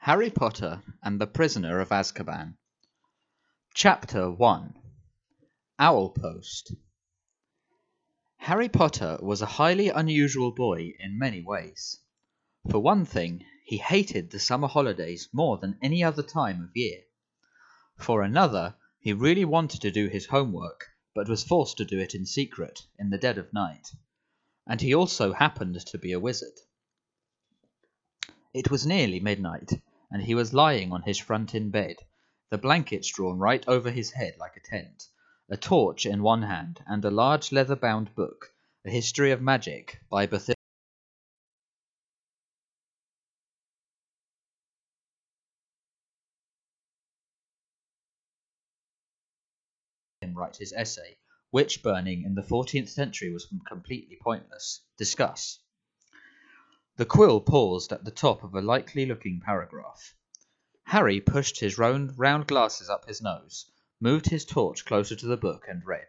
Harry Potter and the Prisoner of Azkaban. Chapter 1. Owlpost. Harry Potter was a highly unusual boy in many ways. For one thing, he hated the summer holidays more than any other time of year. For another, he really wanted to do his homework, but was forced to do it in secret, in the dead of night. And he also happened to be a wizard. It was nearly midnight, and he was lying on his front in bed, the blankets drawn right over his head like a tent, a torch in one hand, and a large leather-bound book, A History of Magic, by Berthilde. Him write his essay, Witch Burning in the 14th Century was completely pointless. Discuss. The quill paused at the top of a likely-looking paragraph. Harry pushed his round glasses up his nose, moved his torch closer to the book, and read.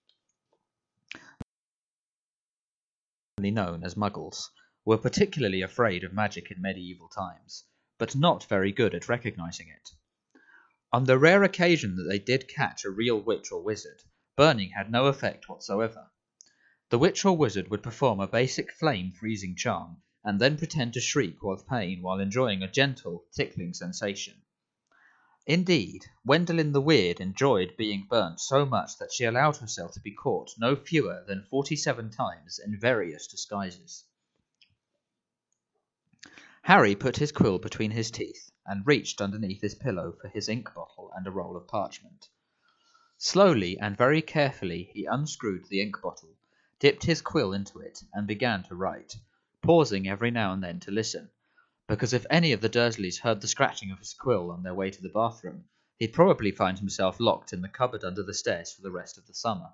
Known as Muggles, were particularly afraid of magic in medieval times, but not very good at recognizing it. On the rare occasion that they did catch a real witch or wizard, burning had no effect whatsoever. The witch or wizard would perform a basic flame-freezing charm, and then pretend to shriek with pain while enjoying a gentle, tickling sensation. Indeed, Wendelin the Weird enjoyed being burnt so much that she allowed herself to be caught no fewer than 47 times in various disguises. Harry put his quill between his teeth and reached underneath his pillow for his ink bottle and a roll of parchment. Slowly and very carefully he unscrewed the ink bottle, dipped his quill into it, and began to write, pausing every now and then to listen, because if any of the Dursleys heard the scratching of his quill on their way to the bathroom, he'd probably find himself locked in the cupboard under the stairs for the rest of the summer.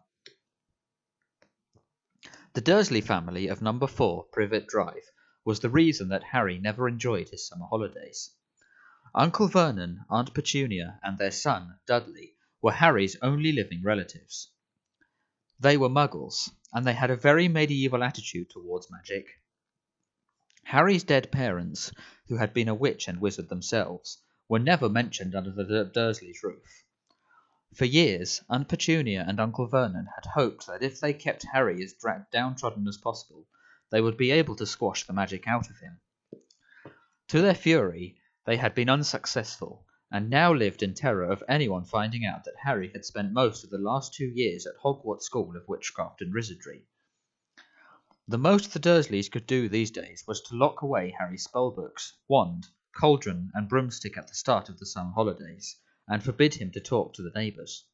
The Dursley family of number 4, Privet Drive, was the reason that Harry never enjoyed his summer holidays. Uncle Vernon, Aunt Petunia, and their son, Dudley, were Harry's only living relatives. They were Muggles, and they had a very medieval attitude towards magic. Harry's dead parents, who had been a witch and wizard themselves, were never mentioned under the Dursleys' roof. For years, Aunt Petunia and Uncle Vernon had hoped that if they kept Harry as downtrodden as possible, they would be able to squash the magic out of him. To their fury, they had been unsuccessful, and now lived in terror of anyone finding out that Harry had spent most of the last 2 years at Hogwarts School of Witchcraft and Wizardry. The most the Dursleys could do these days was to lock away Harry's spellbooks, wand, cauldron, and broomstick at the start of the summer holidays, and forbid him to talk to the neighbours.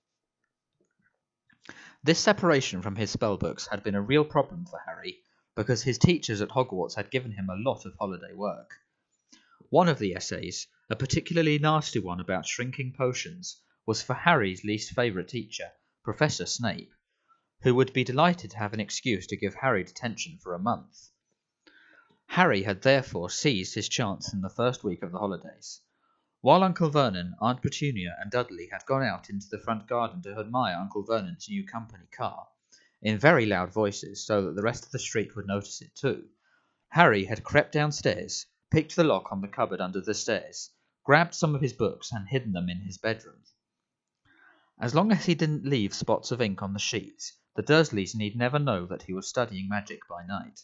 This separation from his spellbooks had been a real problem for Harry, because his teachers at Hogwarts had given him a lot of holiday work. One of the essays, a particularly nasty one about shrinking potions, was for Harry's least favourite teacher, Professor Snape, who would be delighted to have an excuse to give Harry detention for a month. Harry had therefore seized his chance in the first week of the holidays. While Uncle Vernon, Aunt Petunia, and Dudley had gone out into the front garden to admire Uncle Vernon's new company car, in very loud voices so that the rest of the street would notice it too, Harry had crept downstairs, picked the lock on the cupboard under the stairs, grabbed some of his books and hidden them in his bedroom. As long as he didn't leave spots of ink on the sheets, the Dursleys need never know that he was studying magic by night.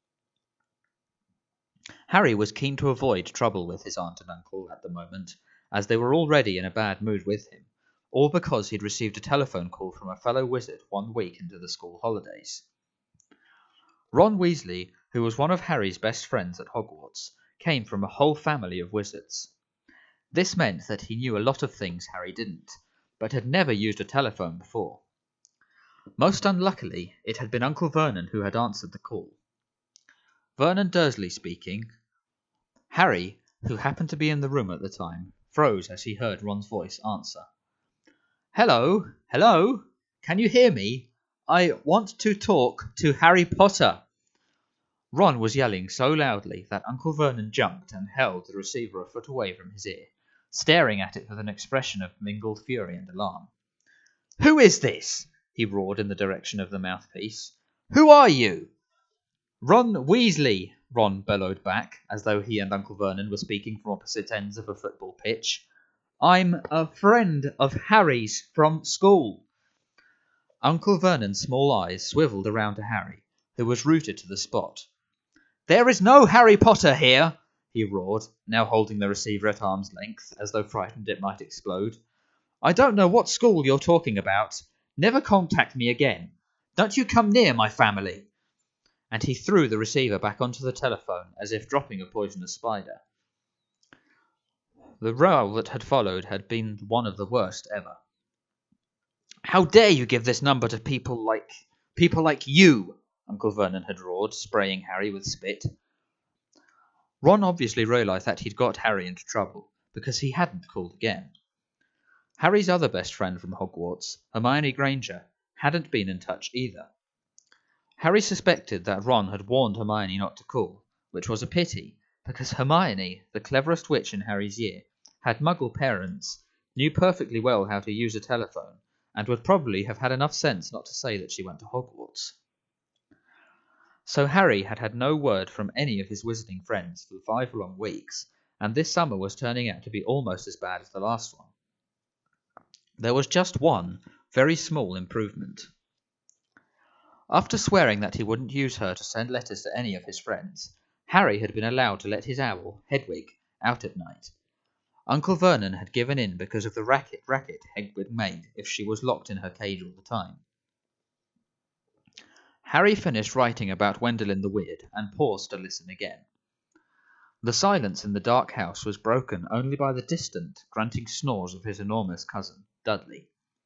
Harry was keen to avoid trouble with his aunt and uncle at the moment, as they were already in a bad mood with him, all because he'd received a telephone call from a fellow wizard 1 week into the school holidays. Ron Weasley, who was one of Harry's best friends at Hogwarts, came from a whole family of wizards. This meant that he knew a lot of things Harry didn't, but had never used a telephone before. Most unluckily, it had been Uncle Vernon who had answered the call. Vernon Dursley speaking. Harry, who happened to be in the room at the time, froze as he heard Ron's voice answer. Hello? Hello? Can you hear me? I want to talk to Harry Potter. Ron was yelling so loudly that Uncle Vernon jumped and held the receiver a foot away from his ear, staring at it with an expression of mingled fury and alarm. Who is this? He roared in the direction of the mouthpiece. Who are you? Ron Weasley, Ron bellowed back, as though he and Uncle Vernon were speaking from opposite ends of a football pitch. "I'm a friend of Harry's from school." Uncle Vernon's small eyes swiveled around to Harry, who was rooted to the spot. "There is no Harry Potter here!" he roared, now holding the receiver at arm's length, as though frightened it might explode. "I don't know what school you're talking about. Never contact me again. Don't you come near my family." And he threw the receiver back onto the telephone as if dropping a poisonous spider. The row that had followed had been one of the worst ever. "How dare you give this number to people like you?" Uncle Vernon had roared, spraying Harry with spit. Ron obviously realized that he'd got Harry into trouble, because he hadn't called again. Harry's other best friend from Hogwarts, Hermione Granger, hadn't been in touch either. Harry suspected that Ron had warned Hermione not to call, which was a pity, because Hermione, the cleverest witch in Harry's year, had Muggle parents, knew perfectly well how to use a telephone, and would probably have had enough sense not to say that she went to Hogwarts. So Harry had had no word from any of his wizarding friends for 5 long weeks, and this summer was turning out to be almost as bad as the last one. There was just one very small improvement. After swearing that he wouldn't use her to send letters to any of his friends, Harry had been allowed to let his owl, Hedwig, out at night. Uncle Vernon had given in because of the racket Hedwig made if she was locked in her cage all the time. Harry finished writing about Wendelin the Weird and paused to listen again. The silence in the dark house was broken only by the distant, grunting snores of his enormous cousin, Dudley.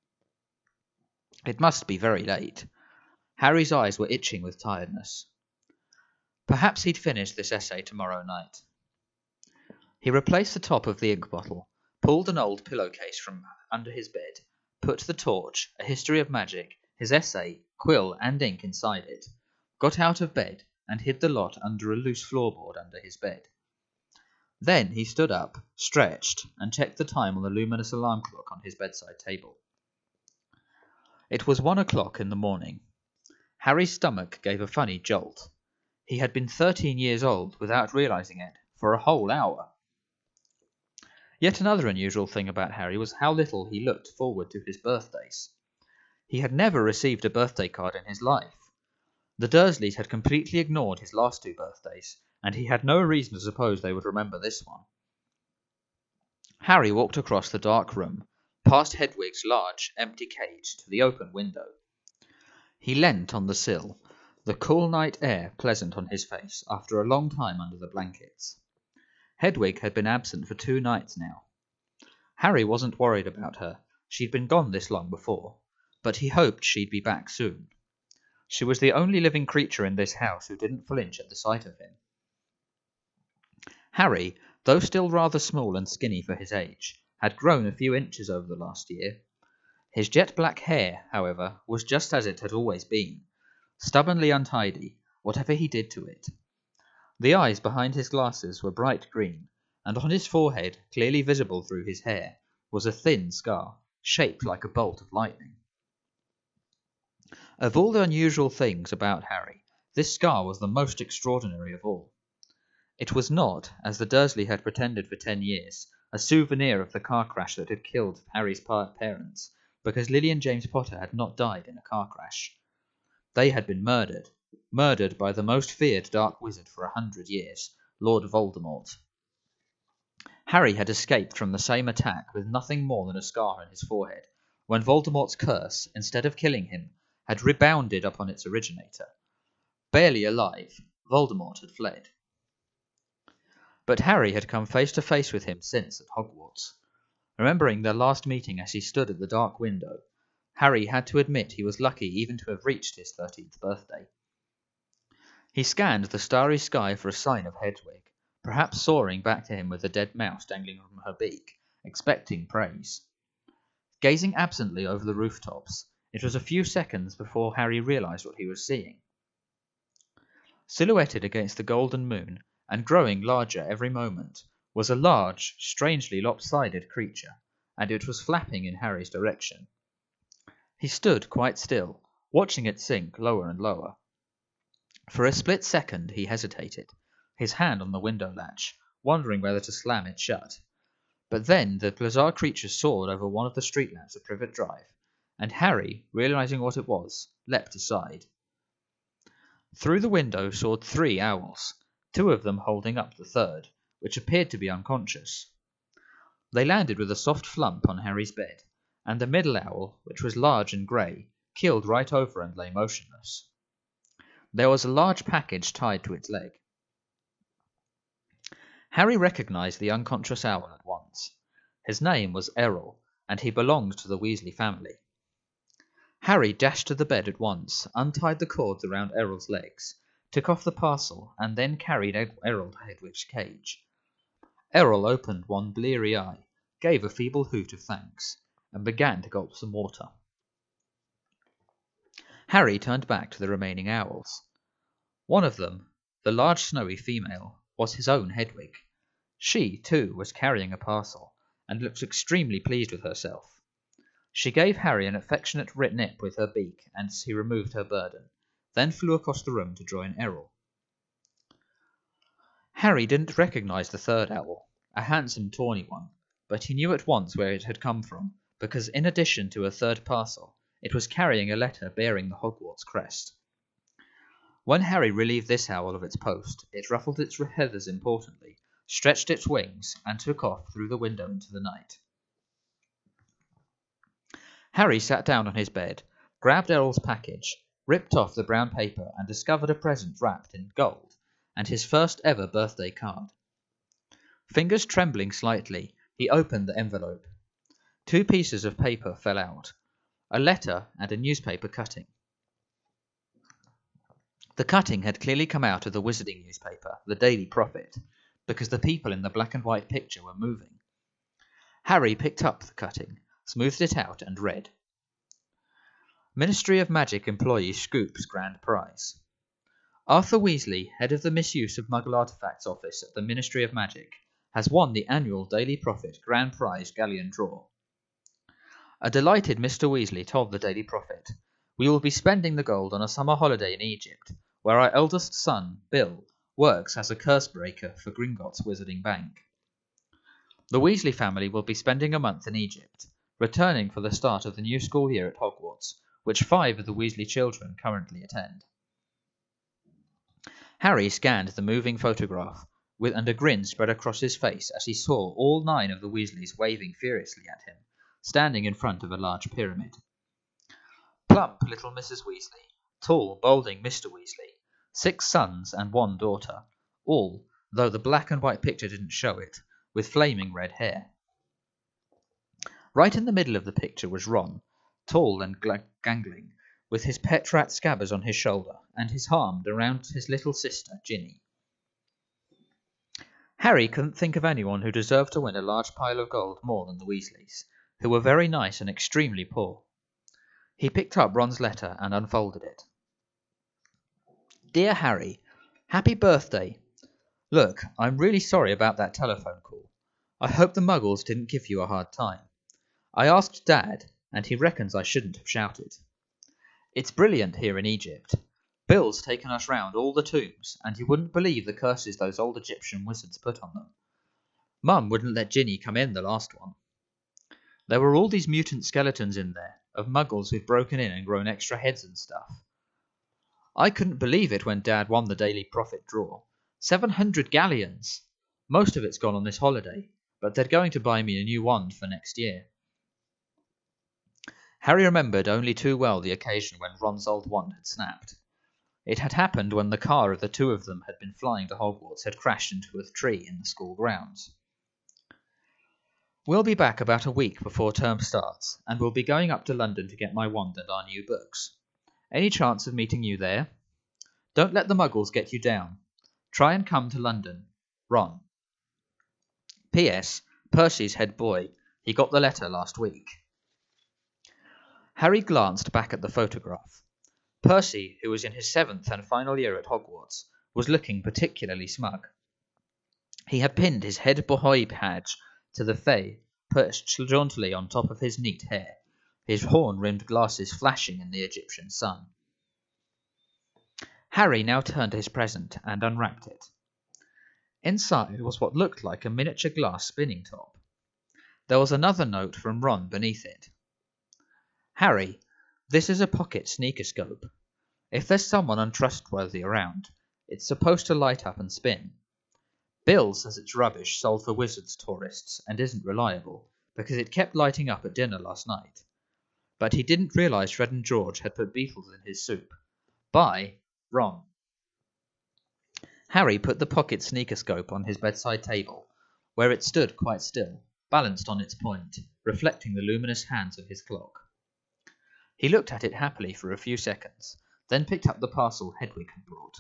It must be very late. Harry's eyes were itching with tiredness. Perhaps he'd finish this essay tomorrow night. He replaced the top of the ink bottle, pulled an old pillowcase from under his bed, put the torch, a history of magic, his essay, quill, and ink inside it, got out of bed, and hid the lot under a loose floorboard under his bed. Then he stood up, stretched, and checked the time on the luminous alarm clock on his bedside table. It was 1 o'clock in the morning. Harry's stomach gave a funny jolt. He had been 13 years old without realizing it for a whole hour. Yet another unusual thing about Harry was how little he looked forward to his birthdays. He had never received a birthday card in his life. The Dursleys had completely ignored his last 2 birthdays, and he had no reason to suppose they would remember this one. Harry walked across the dark room, past Hedwig's large, empty cage, to the open window. He leant on the sill, the cool night air pleasant on his face after a long time under the blankets. Hedwig had been absent for 2 nights now. Harry wasn't worried about her. She'd been gone this long before, but he hoped she'd be back soon. She was the only living creature in this house who didn't flinch at the sight of him. Harry, though still rather small and skinny for his age, had grown a few inches over the last year. His jet-black hair, however, was just as it had always been, stubbornly untidy, whatever he did to it. The eyes behind his glasses were bright green, and on his forehead, clearly visible through his hair, was a thin scar, shaped like a bolt of lightning. Of all the unusual things about Harry, this scar was the most extraordinary of all. It was not, as the Dursley had pretended for 10 years, a souvenir of the car crash that had killed Harry's parents, because Lily and James Potter had not died in a car crash. They had been murdered by the most feared dark wizard for 100 years, Lord Voldemort. Harry had escaped from the same attack with nothing more than a scar on his forehead, when Voldemort's curse, instead of killing him, had rebounded upon its originator. Barely alive, Voldemort had fled. But Harry had come face to face with him since at Hogwarts. Remembering their last meeting as he stood at the dark window, Harry had to admit he was lucky even to have reached his 13th birthday. He scanned the starry sky for a sign of Hedwig, perhaps soaring back to him with a dead mouse dangling from her beak, expecting praise. Gazing absently over the rooftops, it was a few seconds before Harry realized what he was seeing. Silhouetted against the golden moon, and growing larger every moment, was a large, strangely lopsided creature, and it was flapping in Harry's direction. He stood quite still, watching it sink lower and lower. For a split second he hesitated, his hand on the window latch, wondering whether to slam it shut. But then the bizarre creature soared over one of the street lamps of Privet Drive, and Harry, realizing what it was, leapt aside. Through the window soared 3 owls, 2 of them holding up the third, which appeared to be unconscious. They landed with a soft flump on Harry's bed, and the middle owl, which was large and grey, keeled right over and lay motionless. There was a large package tied to its leg. Harry recognized the unconscious owl at once. His name was Errol, and he belonged to the Weasley family. Harry dashed to the bed at once, untied the cords around Errol's legs, took off the parcel, and then carried Errol to Hedwig's cage. Errol opened one bleary eye, gave a feeble hoot of thanks, and began to gulp some water. Harry turned back to the remaining owls. One of them, the large snowy female, was his own Hedwig. She, too, was carrying a parcel, and looked extremely pleased with herself. She gave Harry an affectionate nip with her beak as he removed her burden, then flew across the room to join Errol. Harry didn't recognize the third owl, a handsome tawny one, but he knew at once where it had come from, because in addition to a third parcel, it was carrying a letter bearing the Hogwarts crest. When Harry relieved this owl of its post, it ruffled its feathers importantly, stretched its wings, and took off through the window into the night. Harry sat down on his bed, grabbed Errol's package, ripped off the brown paper, and discovered a present wrapped in gold, and his first ever birthday card. Fingers trembling slightly, he opened the envelope. 2 pieces of paper fell out, a letter and a newspaper cutting. The cutting had clearly come out of the wizarding newspaper, the Daily Prophet, because the people in the black and white picture were moving. Harry picked up the cutting, smoothed it out, and read: Ministry of Magic Employee Scoops Grand Prize. Arthur Weasley, head of the Misuse of Muggle Artifacts Office at the Ministry of Magic, has won the annual Daily Prophet Grand Prize Galleon Draw. A delighted Mr. Weasley told the Daily Prophet, "We will be spending the gold on a summer holiday in Egypt, where our eldest son, Bill, works as a curse breaker for Gringotts Wizarding Bank. The Weasley family will be spending a month in Egypt, returning for the start of the new school year at Hogwarts, which 5 of the Weasley children currently attend." Harry scanned the moving photograph, and a grin spread across his face as he saw all 9 of the Weasleys waving furiously at him, standing in front of a large pyramid. Plump little Mrs. Weasley, tall, balding Mr. Weasley, 6 sons and 1 daughter, all, though the black and white picture didn't show it, with flaming red hair. Right in the middle of the picture was Ron, tall and gangling, with his pet rat Scabbers on his shoulder, and his arm around his little sister, Ginny. Harry couldn't think of anyone who deserved to win a large pile of gold more than the Weasleys, who were very nice and extremely poor. He picked up Ron's letter and unfolded it. Dear Harry, happy birthday. Look, I'm really sorry about that telephone call. I hope the Muggles didn't give you a hard time. I asked Dad, and he reckons I shouldn't have shouted. It's brilliant here in Egypt. Bill's taken us round all the tombs, and you wouldn't believe the curses those old Egyptian wizards put on them. Mum wouldn't let Ginny come in the last one. There were all these mutant skeletons in there, of Muggles who'd broken in and grown extra heads and stuff. I couldn't believe it when Dad won the Daily Prophet draw. 700 galleons! Most of it's gone on this holiday, but they're going to buy me a new wand for next year. Harry remembered only too well the occasion when Ron's old wand had snapped. It had happened when the car of the 2 of them had been flying to Hogwarts had crashed into a tree in the school grounds. We'll be back about a week before term starts, and we'll be going up to London to get my wand and our new books. Any chance of meeting you there? Don't let the Muggles get you down. Try and come to London. Ron. P.S. Percy's head boy. He got the letter last week. Harry glanced back at the photograph. Percy, who was in his 7th and final year at Hogwarts, was looking particularly smug. He had pinned his head boy badge to the fey, perched jauntily on top of his neat hair, his horn-rimmed glasses flashing in the Egyptian sun. Harry now turned to his present and unwrapped it. Inside was what looked like a miniature glass spinning top. There was another note from Ron beneath it. Harry, this is a pocket sneakoscope. If there's someone untrustworthy around, it's supposed to light up and spin. Bill says it's rubbish sold for Wizards tourists and isn't reliable, because it kept lighting up at dinner last night. But he didn't realise Fred and George had put beetles in his soup. By Ron. Harry put the pocket sneakoscope on his bedside table, where it stood quite still, balanced on its point, reflecting the luminous hands of his clock. He looked at it happily for a few seconds, then picked up the parcel Hedwig had brought.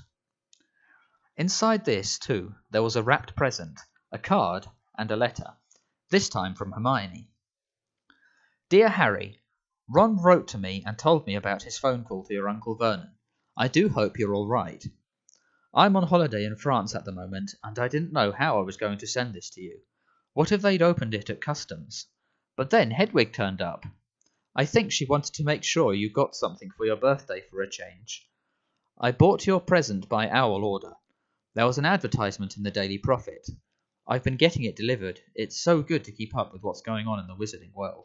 Inside this, too, there was a wrapped present, a card, and a letter, this time from Hermione. Dear Harry, Ron wrote to me and told me about his phone call to your Uncle Vernon. I do hope you're all right. I'm on holiday in France at the moment, and I didn't know how I was going to send this to you. What if they'd opened it at customs? But then Hedwig turned up. I think she wanted to make sure you got something for your birthday for a change. I bought your present by owl order. There was an advertisement in the Daily Prophet. I've been getting it delivered. It's so good to keep up with what's going on in the wizarding world.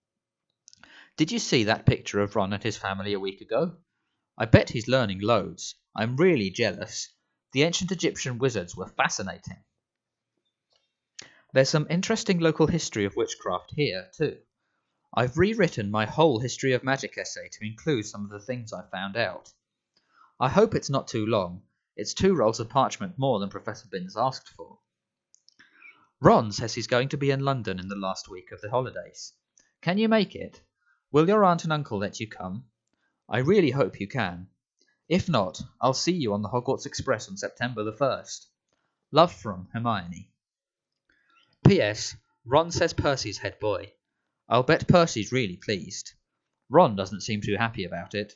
Did you see that picture of Ron and his family a week ago? I bet he's learning loads. I'm really jealous. The ancient Egyptian wizards were fascinating. There's some interesting local history of witchcraft here, too. I've rewritten my whole history of magic essay to include some of the things I found out. I hope it's not too long. It's 2 rolls of parchment more than Professor Binns asked for. Ron says he's going to be in London in the last week of the holidays. Can you make it? Will your aunt and uncle let you come? I really hope you can. If not, I'll see you on the Hogwarts Express on September the 1st. Love from Hermione. P.S. Ron says Percy's head boy. I'll bet Percy's really pleased. Ron doesn't seem too happy about it.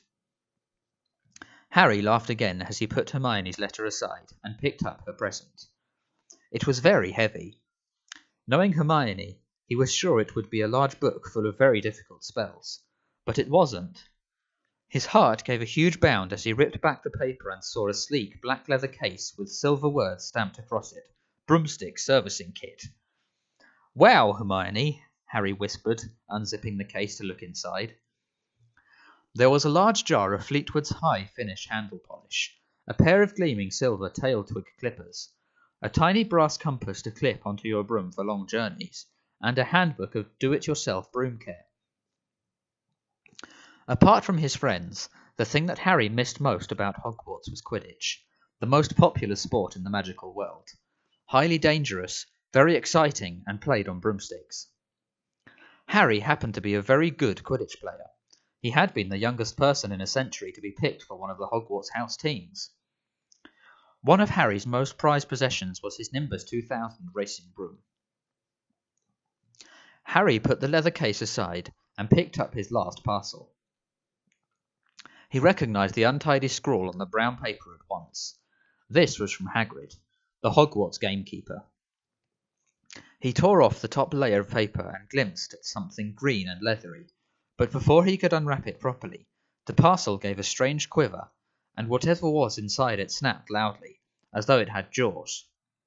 Harry laughed again as he put Hermione's letter aside and picked up her present. It was very heavy. Knowing Hermione, he was sure it would be a large book full of very difficult spells, but it wasn't. His heart gave a huge bound as he ripped back the paper and saw a sleek black leather case with silver words stamped across it. Broomstick Servicing Kit. Wow, Hermione, Harry whispered, unzipping the case to look inside. There was a large jar of Fleetwood's high finish handle polish, a pair of gleaming silver tail twig clippers, a tiny brass compass to clip onto your broom for long journeys, and a handbook of do-it-yourself broom care. Apart from his friends, the thing that Harry missed most about Hogwarts was Quidditch, the most popular sport in the magical world. Highly dangerous, very exciting, and played on broomsticks. Harry happened to be a very good Quidditch player. He had been the youngest person in a century to be picked for one of the Hogwarts house teams. One of Harry's most prized possessions was his Nimbus 2000 racing broom. Harry put the leather case aside and picked up his last parcel. He recognised the untidy scrawl on the brown paper at once. This was from Hagrid, the Hogwarts gamekeeper. He tore off the top layer of paper and glimpsed at something green and leathery, but before he could unwrap it properly, the parcel gave a strange quiver, and whatever was inside it snapped loudly, as though it had jaws.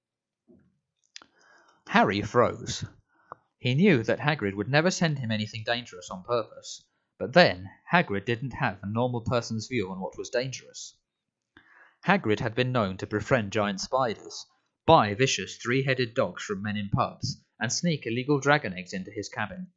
Harry froze. He knew that Hagrid would never send him anything dangerous on purpose, but then Hagrid didn't have a normal person's view on what was dangerous. Hagrid had been known to befriend giant spiders, buy vicious 3-headed dogs from men in pubs, and sneak illegal dragon eggs into his cabin.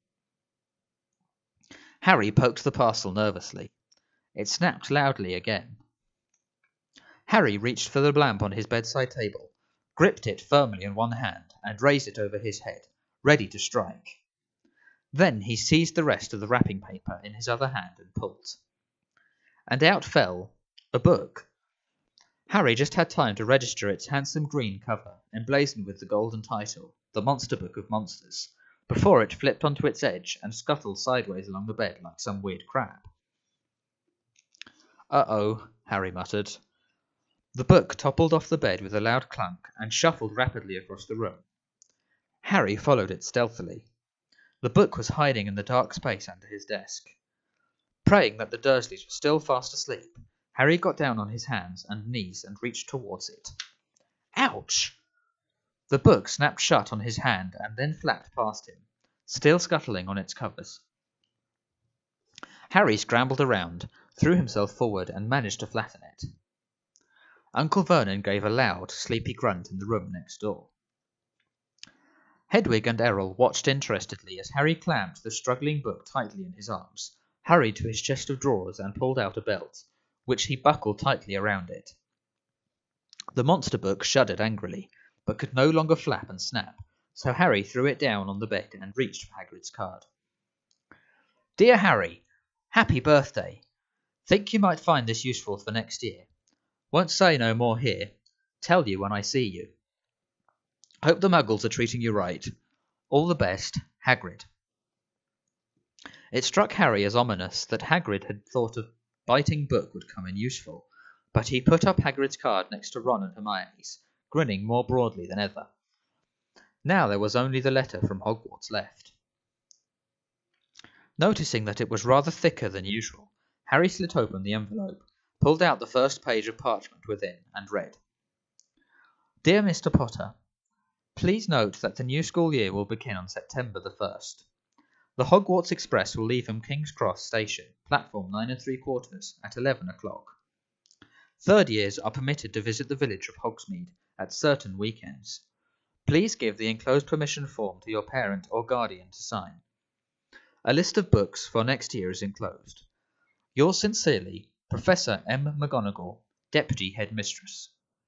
Harry poked the parcel nervously. It snapped loudly again. Harry reached for the lamp on his bedside table, gripped it firmly in one hand, and raised it over his head, ready to strike. Then he seized the rest of the wrapping paper in his other hand and pulled. And out fell a book. Harry just had time to register its handsome green cover, emblazoned with the golden title, The Monster Book of Monsters, before it flipped onto its edge and scuttled sideways along the bed like some weird crab. Uh-oh, Harry muttered. The book toppled off the bed with a loud clunk and shuffled rapidly across the room. Harry followed it stealthily. The book was hiding in the dark space under his desk. Praying that the Dursleys were still fast asleep, Harry got down on his hands and knees and reached towards it. Ouch! The book snapped shut on his hand and then flapped past him, still scuttling on its covers. Harry scrambled around, threw himself forward, and managed to flatten it. Uncle Vernon gave a loud, sleepy grunt in the room next door. Hedwig and Errol watched interestedly as Harry clamped the struggling book tightly in his arms, hurried to his chest of drawers, and pulled out a belt, which he buckled tightly around it. The monster book shuddered angrily, but could no longer flap and snap, so Harry threw it down on the bed and reached for Hagrid's card. Dear Harry, happy birthday! Think you might find this useful for next year. Won't say no more here. Tell you when I see you. Hope the Muggles are treating you right. All the best, Hagrid. It struck Harry as ominous that Hagrid had thought a biting book would come in useful, but he put up Hagrid's card next to Ron and Hermione's, grinning more broadly than ever. Now there was only the letter from Hogwarts left. Noticing that it was rather thicker than usual, Harry slit open the envelope, pulled out the first page of parchment within, and read, Dear Mr. Potter, Please note that the new school year will begin on September the 1st. The Hogwarts Express will leave from King's Cross Station, platform 9 3/4, at 11 o'clock. Third years are permitted to visit the village of Hogsmeade at certain weekends. Please give the enclosed permission form to your parent or guardian to sign. A list of books for next year is enclosed. Yours sincerely, Professor M. McGonagall, Deputy Headmistress.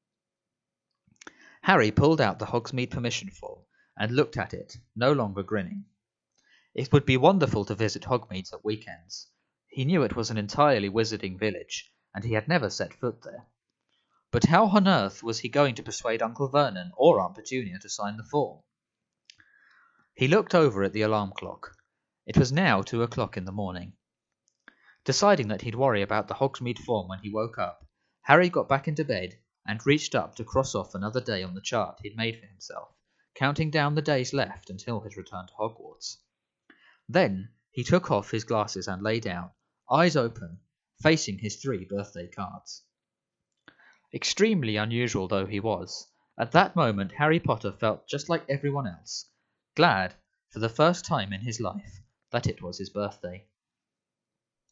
Harry pulled out the Hogsmeade permission form and looked at it, no longer grinning. It would be wonderful to visit Hogmeade at weekends. He knew it was an entirely wizarding village, and he had never set foot there. But how on earth was he going to persuade Uncle Vernon or Aunt Petunia to sign the form? He looked over at the alarm clock. It was now 2 o'clock in the morning. Deciding that he'd worry about the Hogsmeade form when he woke up, Harry got back into bed and reached up to cross off another day on the chart he'd made for himself, counting down the days left until his return to Hogwarts. Then he took off his glasses and lay down, eyes open, facing his 3 birthday cards. Extremely unusual though he was, at that moment Harry Potter felt just like everyone else, glad, for the first time in his life, that it was his birthday.